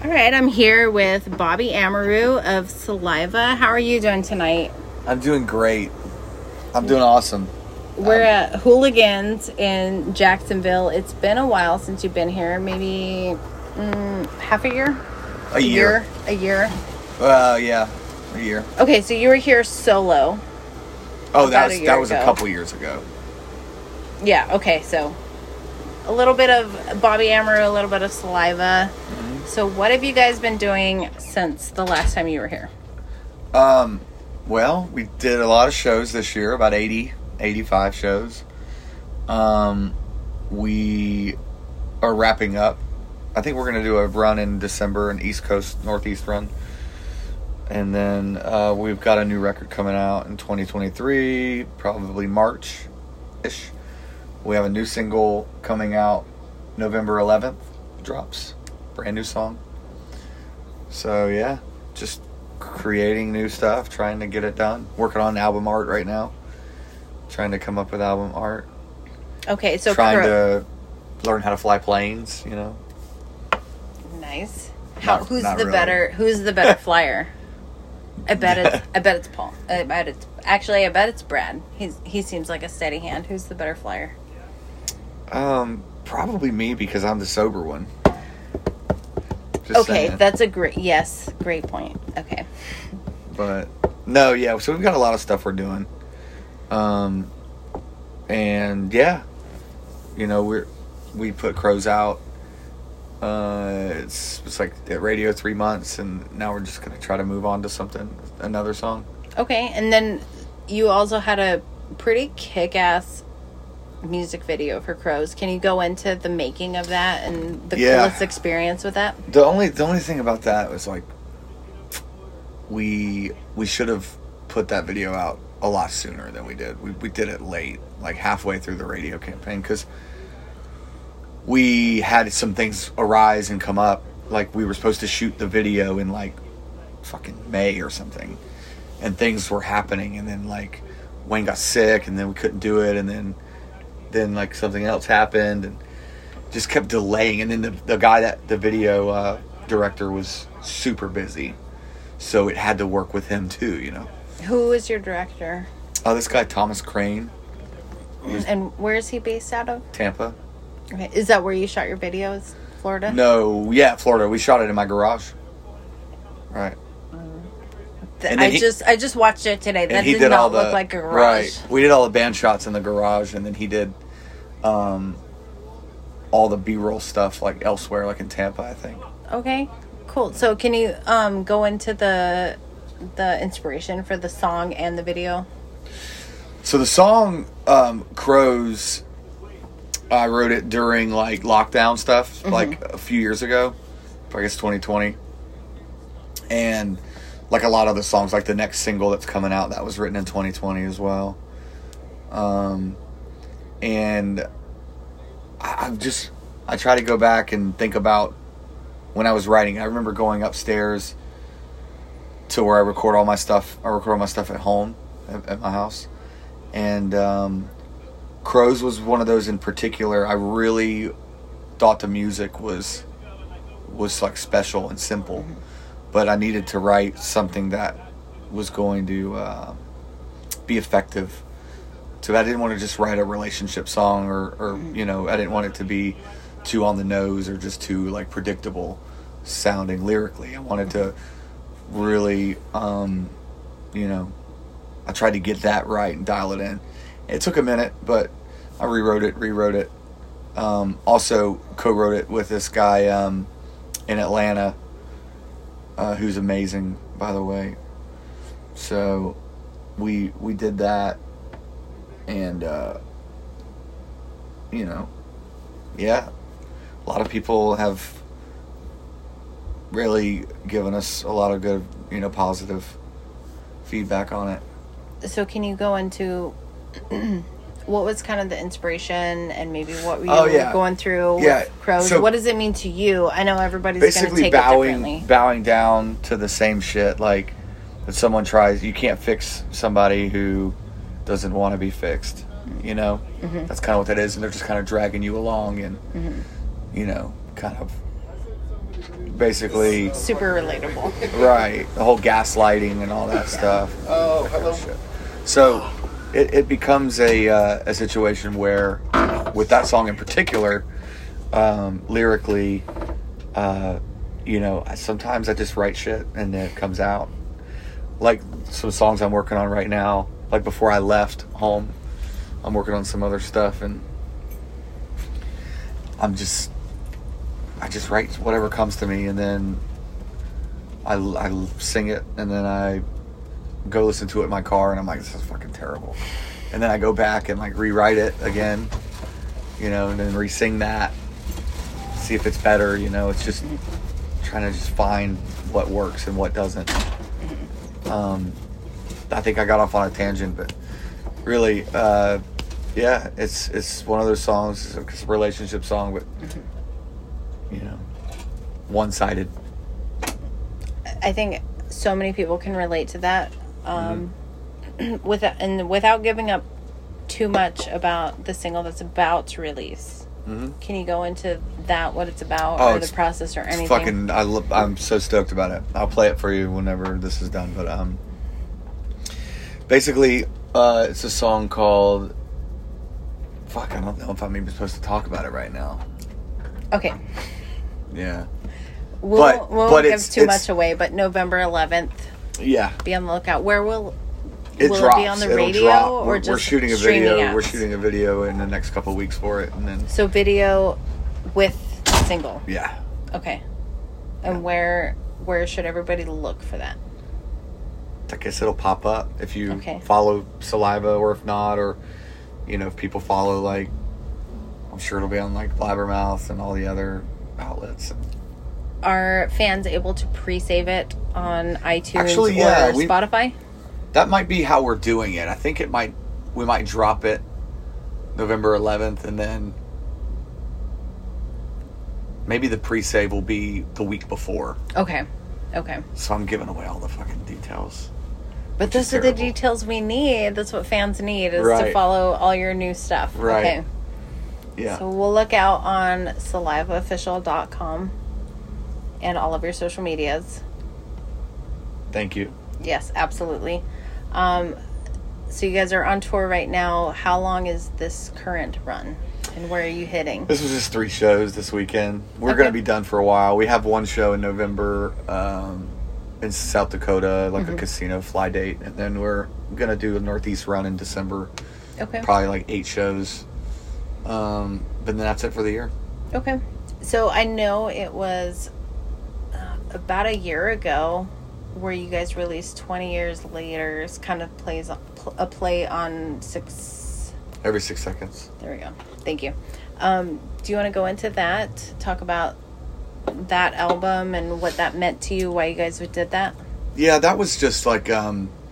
All right, I'm here with Bobby Amaru of Saliva. How are you doing tonight? I'm doing great. I'm doing awesome. We're at Hooligans in Jacksonville. It's been a while since you've been here. Maybe half a year? A year. A year? Yeah, a year. Okay, so you were here solo. Oh, that was a couple years ago. Yeah, okay, so a little bit of Bobby Amaru, a little bit of Saliva. Mm-hmm. So what have you guys been doing since the last time you were here? Well, we did a lot of shows this year, about 85 shows. We are wrapping up. I think we're going to do a run in December, an East Coast, Northeast run. And then we've got a new record coming out in 2023, probably March-ish. We have a new single coming out November 11th, drops. Brand new song. So, yeah, just creating new stuff, trying to get it done. Working on album art right now. Trying to come up with album art. Okay, so trying to learn how to fly planes, you know. Nice. Who's the better flyer? I bet it's Paul. I bet it's Brad. He seems like a steady hand. Who's the better flyer? Probably me, because I'm the sober one. Just saying. That's a great point. Okay. But no, yeah, so we've got a lot of stuff we're doing. And yeah, you know, we put Crows out. It's like at radio 3 months, and now we're just gonna try to move on to another song. Okay, and then you also had a pretty kick-ass music video for Crows. Can you go into the making of that and the coolest experience with that? The only thing about that was, like, we should have put that video out a lot sooner than we did. We did it late, like halfway through the radio campaign, because we had some things arise and come up. Like, we were supposed to shoot the video in, like, fucking May or something, and things were happening, and then, like, Wayne got sick, and then we couldn't do it, and then like something else happened, and just kept delaying. And then the guy that the video director was super busy, so it had to work with him too, you know. Who is your director? Oh, this guy Thomas Crane. And where is he based out of? Tampa. Okay, is that where you shot your videos? Florida? No, yeah, Florida. We shot it in my garage. Right. I just watched it today. That did not look like a garage. Right. We did all the band shots in the garage, and then he did all the B-roll stuff, like elsewhere, like in Tampa, I think. Okay, cool. So can you go into the inspiration for the song and the video? So the song Crows, I wrote it during, like, lockdown stuff, like a few years ago, I guess 2020. And like a lot of the songs, like the next single that's coming out, that was written in 2020 as well. And I try to go back and think about when I was writing. I remember going upstairs to where I record all my stuff. I record all my stuff at home, at my house. And Crows was one of those in particular. I really thought the music was like special and simple. But I needed to write something that was going to be effective. So I didn't want to just write a relationship song or you know, I didn't want it to be too on the nose or just too, like, predictable sounding lyrically. I wanted to really, you know, I tried to get that right and dial it in. It took a minute, but I rewrote it. Also co-wrote it with this guy in Atlanta, who's amazing, by the way. So we did that, and you know, yeah, a lot of people have really given us a lot of good, you know, positive feedback on it. So can you go into what was kind of the inspiration and maybe what you were going through with Crows? So what does it mean to you? I know everybody's going to take it differently. Bowing down to the same shit. Like, if someone tries, you can't fix somebody who doesn't want to be fixed. You know? Mm-hmm. That's kind of what that is. And they're just kind of dragging you along and, you know, kind of basically super relatable. Right, the whole gaslighting and all that stuff. Oh, hello. So it becomes a situation where, with that song in particular, lyrically, sometimes I just write shit and it comes out. Like some songs I'm working on right now. Like before I left home, I'm working on some other stuff, and I just write whatever comes to me, and then I sing it, and then I go listen to it in my car, and I'm like, this is fucking terrible. And then I go back and like rewrite it again, and then re-sing that, see if it's better. It's just trying to just find what works and what doesn't. I think I got off on a tangent, but really, it's one of those songs. It's a relationship song, but one-sided. I think so many people can relate to that. Without giving up too much about the single that's about to release. Mm-hmm. Can you go into that, what it's about, or the process, or anything? I'm so stoked about it. I'll play it for you whenever this is done. But basically, it's a song called. Fuck, I don't know if I'm even supposed to talk about it right now. Okay. Yeah. We won't give too much away, but November 11th. Yeah. Be on the lookout. Where will it drops. It be on the radio or just we're shooting a video? Apps? We're shooting a video in the next couple of weeks for it, and then video with single. Yeah. Okay. And where should everybody look for that? I guess it'll pop up if you follow Saliva, or if not, or if people follow, like, I'm sure it'll be on like Blabbermouth and all the other outlets. Are fans able to pre-save it on iTunes or Spotify? That might be how we're doing it. I think we might drop it November 11th, and then maybe the pre-save will be the week before. Okay. So I'm giving away all the fucking details. But those are the details we need. That's what fans need, is to follow all your new stuff. Right. Okay. Yeah. So we'll look out on salivaofficial.com and all of your social medias. Thank you. Yes, absolutely. So you guys are on tour right now. How long is this current run? And where are you hitting? This was just 3 shows this weekend. We're going to be done for a while. We have one show in November in South Dakota, like a casino fly date. And then we're going to do a Northeast run in December. Okay. Probably like 8 shows. But then that's it for the year. Okay. So I know it was about a year ago where you guys released 20 Years Later. It's kind of plays a play on 6... Every 6 seconds. There we go. Thank you. Do you want to go into that? Talk about that album and what that meant to you, why you guys did that? Yeah, that was just like, we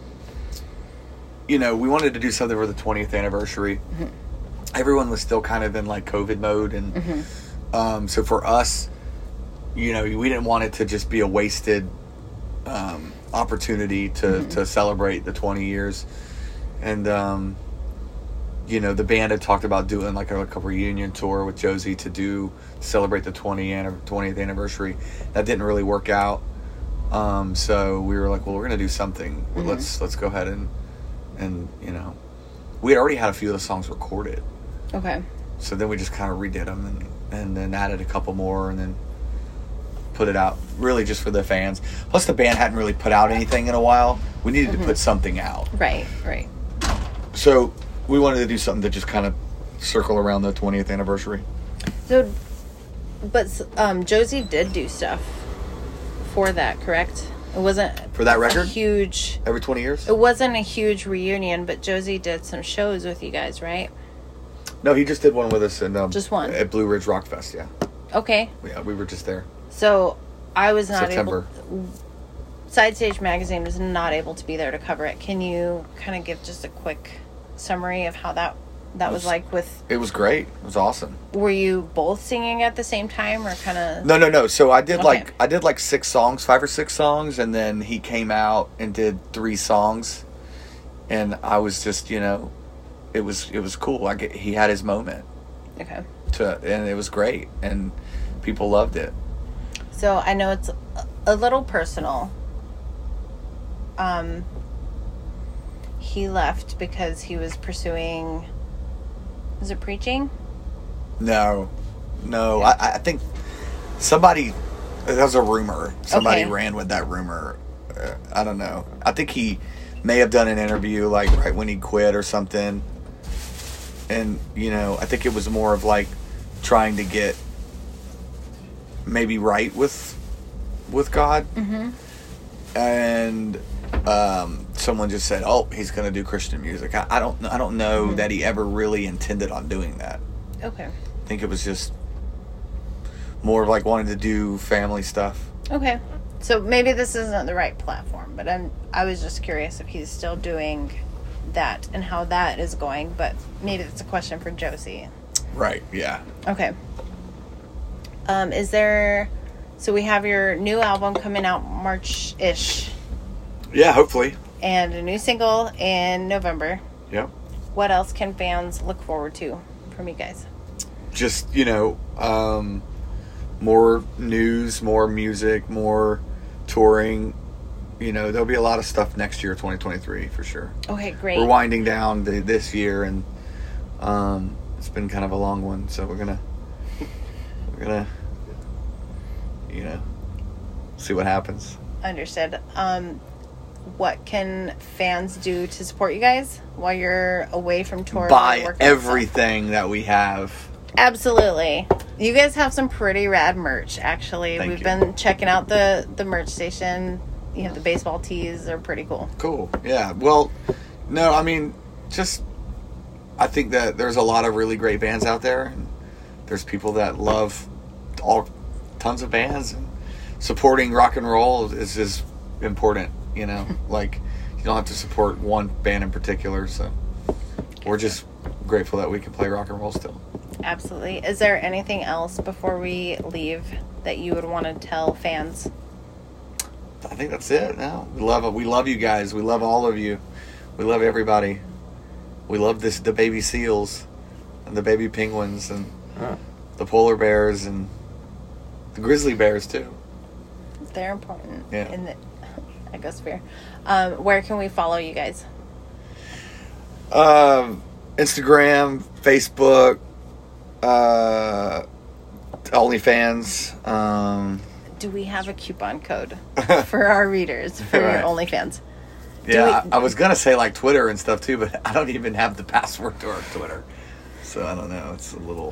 wanted to do something for the 20th anniversary. Mm-hmm. Everyone was still kind of in like COVID mode. And so for us, we didn't want it to just be a wasted opportunity to celebrate the 20 years. And, the band had talked about doing like a reunion tour with Josie to celebrate the 20th anniversary. That didn't really work out. So we were like, well, we're going to do something. Mm-hmm. Let's go ahead and we had already had a few of the songs recorded. Okay. So then we just kind of redid them and then added a couple more and then put it out really just for the fans. Plus the band hadn't really put out anything in a while. We needed to put something out. Right. So we wanted to do something to just kind of circle around the 20th anniversary. So, but Josie did do stuff for that, correct? It wasn't for that record. Huge. Every 20 years. It wasn't a huge reunion, but Josie did some shows with you guys, right? No, he just did one with us in just one at Blue Ridge Rock Fest. Yeah. Okay. Yeah, we were just there. So I was not September. Side Stage Magazine was not able to be there to cover it. Can you kind of give just a quick summary of how that was like with... It was great. It was awesome. Were you both singing at the same time or kind of... No. So I did like 6 songs, 5 or 6 songs, and then he came out and did 3 songs. And I was just, it was cool. He had his moment. Okay. And it was great. And people loved it. So I know it's a little personal. He left because he was pursuing, was it preaching? No. I think somebody, that was a rumor. Somebody Okay. ran with that rumor. I don't know. I think he may have done an interview like right when he quit or something. And, you know, I think it was more of like trying to get maybe right with God. Mm-hmm. And someone just said, "Oh, he's going to do Christian music." I don't know Mm-hmm. that he ever really intended on doing that. Okay. I think it was just more of like wanting to do family stuff. Okay. So maybe this isn't the right platform, but I was just curious if he's still doing that and how that is going, but maybe that's a question for Josie. Right, yeah. Okay. So we have your new album coming out March-ish Yeah, hopefully. and a new single in November. Yep. What else can fans look forward to from you guys? Just, you know, more news, more music, more touring. You know, there'll be a lot of stuff next year, 2023, for sure. Okay, great. We're winding down this year, and it's been kind of a long one, so we're gonna, you know, see what happens. Understood. What can fans do to support you guys while you're away from tour? Buy working on stuff? everything that we have. Absolutely. You guys have some pretty rad merch, actually. Thank We've you. been checking out the merch station. You have the baseball tees. They're pretty cool. Cool. Yeah. Well, no, I mean, just I think that there's a lot of really great bands out there, and there's people that love tons of bands, and supporting rock and roll is just important. You know, like you don't have to support one band in particular. So we're just grateful that we can play rock and roll still. Absolutely. Is there anything else before we leave that you would want to tell fans? I think that's it. No, we love you guys. We love all of you. We love everybody. We love the baby seals and the baby penguins and the polar bears and the grizzly bears too. They're important Yeah. in the ecosphere. Where can we follow you guys? Instagram, Facebook, OnlyFans. Do we have a coupon code for our readers for Right. your OnlyFans? Yeah, I was gonna say like Twitter and stuff too, but I don't even have the password to our Twitter, so I don't know. It's a little.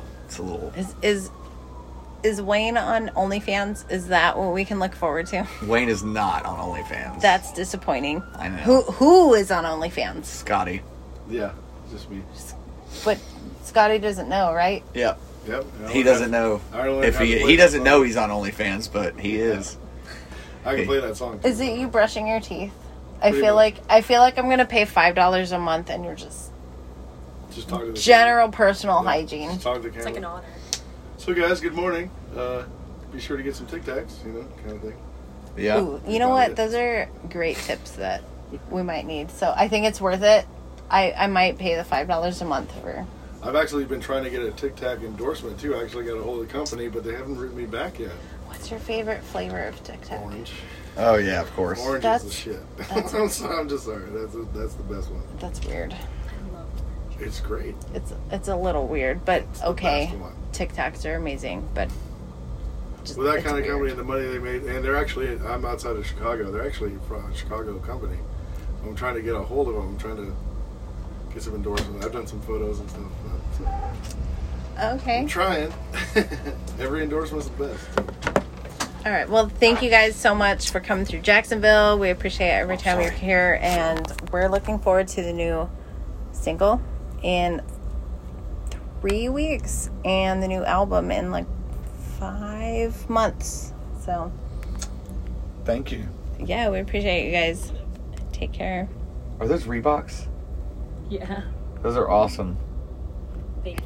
Is Wayne on OnlyFans? Is that what we can look forward to? Wayne is not on OnlyFans. That's disappointing. I know. Who is on OnlyFans? Scotty. Yeah, just me. But Scotty doesn't know, right? Yep. Yep. He doesn't know if he doesn't know he's on OnlyFans, but he is. I can play that song. Is it you brushing your teeth? I Pretty feel much. like I'm gonna pay $5 a month, and you're just Just talk to the general personal camera. hygiene. Just talk to the It's camera. like an honor. So guys, good morning. Be sure to get some Tic Tacs, kind of thing. Yeah. Ooh, you know Got what? it. Those are great tips that we might need. So I think it's worth it. I might pay the $5 a month for. I've actually been trying to get a Tic Tac endorsement too. I actually got a hold of the company, but they haven't written me back yet. What's your favorite flavor of Tic Tac? Orange. Oh yeah, of course. Orange That's- is the shit. that's- I'm just sorry. That's the best one. That's weird. I love orange. It's great. It's a little weird, but It's the okay. best one. Tic Tacs are amazing, but just, With that it's kind of weird. company and the money they made, and they're actually, I'm outside of Chicago. They're actually from a Chicago company. I'm trying to get a hold of them. I'm trying to get some endorsements. I've done some photos and stuff. So Okay. I'm trying. Every endorsement's the best. All right. Well, thank you guys so much for coming through Jacksonville. We appreciate every time you're here, and we're looking forward to the new single in 3 weeks and the new album in like 5 months. So, Thank you. yeah, we appreciate you guys. Take care. Are those Reeboks? Yeah. Those are awesome.